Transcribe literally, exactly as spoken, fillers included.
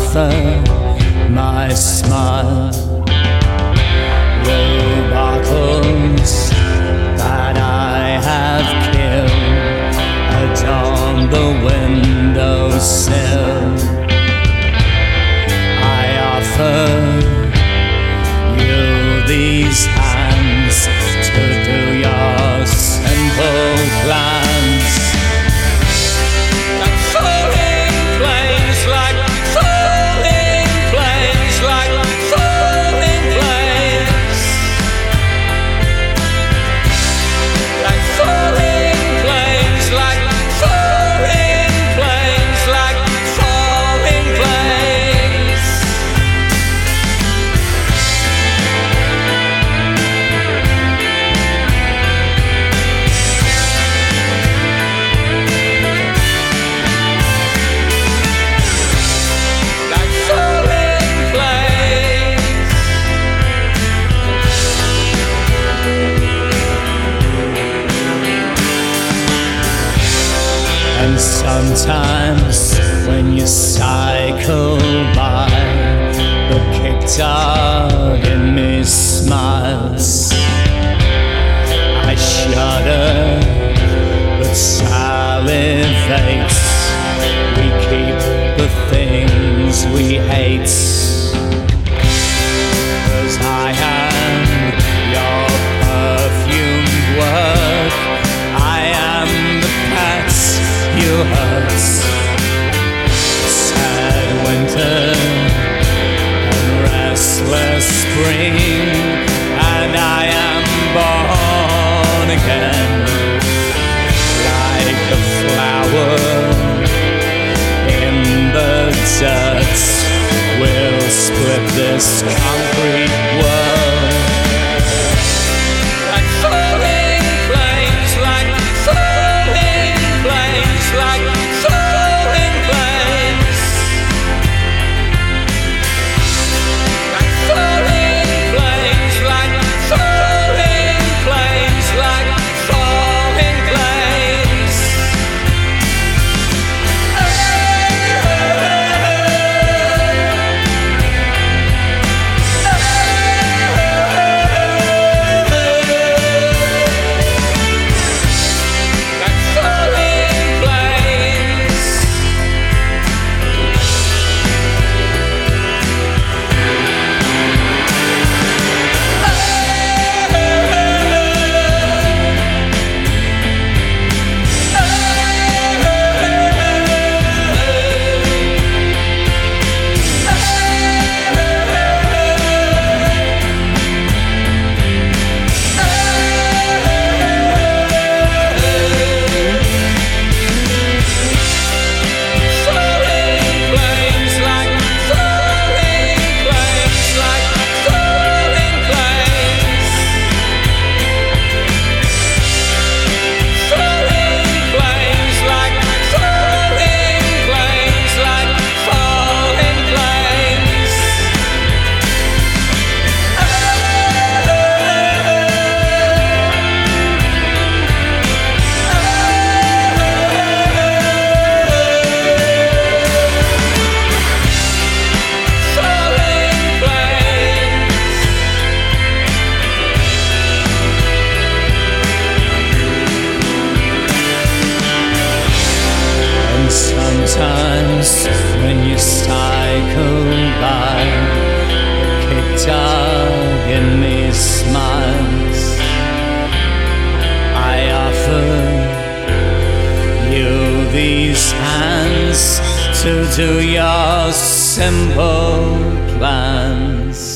offer my smile. The bottles that I have killed adorn the windowsill. I offer you these hands to do your simple plans. And sometimes when you cycle by, the kick dog in me smiles. I shudder but salivates. We keep the things we hate, 'cause I am your perfumed work. I am the pet you hurt. Sad winter and restless spring, and I am born again. Like a flower in the dirt, we'll split this concrete world. Like falling flames, like falling flames, like falling flames, like falling flames, like falling flames, like falling flames. Sometimes when you cycle by, the kick dog in me smiles. I offer you these hands to do your simple plans.